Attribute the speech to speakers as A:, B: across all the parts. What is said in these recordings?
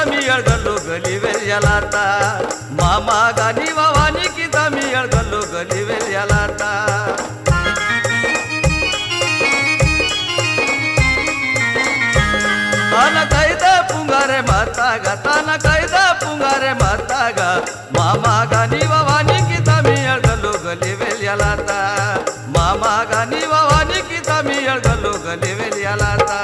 A: मी अडगलो गली वेल्यालाता मामा गानी वावानी किता मी अडगलो गली वेल्यालाता ताना कैदा पुंगारे मातागा ताना कैदा पुंगारे मातागा मामा गानी वावानी किता मी अडगलो गली वेल्यालाता मामा गानी वावानी किता मी अडगलो गली वेल्यालाता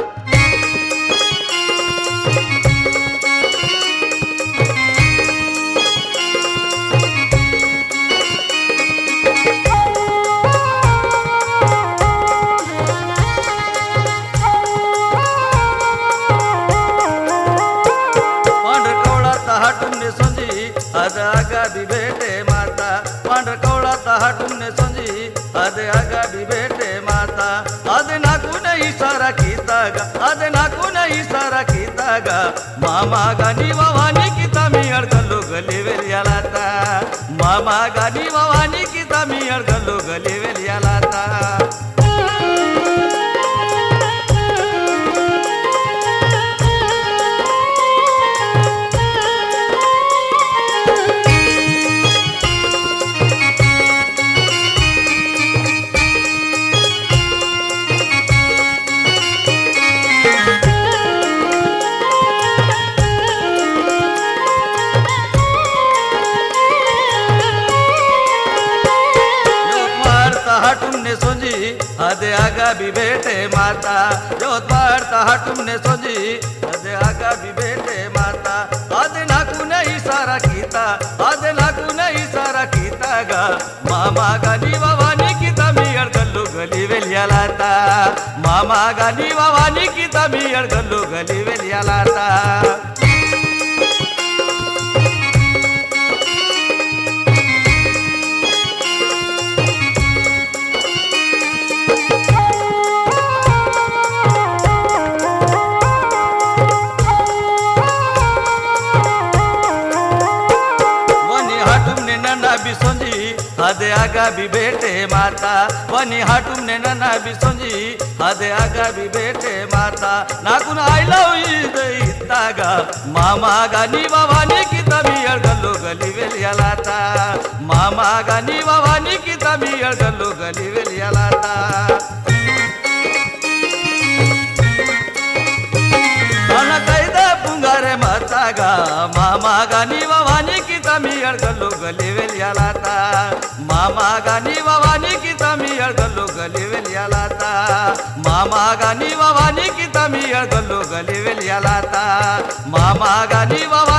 A: हाटुमने सोंजी अद आगा भी बेटे माता पांडर कौड़ा हाटुमने सोंजी अद आगा भी बेटे माता अद नाकू नहीं सारा कीतागा अद नाकू नहीं सारा कीतागा मामा गानी वावानी किता मी अडगलो गली वेल्यालाता मामा गानी वावानी किता मी अडगलो गली वेल्यालाता हाटुमने सोंजी अदे आगा भी बेटे माता जोत पाड़ता हाटुमने सोंजी अदे आगा भी बेटे माता आदे नाकू नहीं सारा कीता आदे नाकू नहीं सारा कीतागा मामा गानी वावानी किता मी अडगलो गली वेल्यालाता मामा गानी वावानी किता मी अडगलो गली वेल्यालाता भी सोंजी अदे आगा भी बेटे माता वनी हाटुमने नन्ना भी सोंजी अदे आगा भी बेटे माता नाकुन आई लव यू इतागा मामा गानी वावानी किता मी अडगलो गली वेल्यालाता मामा गानी वावानी किता मी अडगलो गली वेल्यालाता ताना कैदा पुंगारे मातागा मामा गानी वावानी किता मी अडगलो गली वेल्यालाता मामा गानी वावानी किता मी अडगलो गली वेल्यालाता मामा गानी वावानी किता मी अडगलो गली वेल्यालाता मामा गानी वावा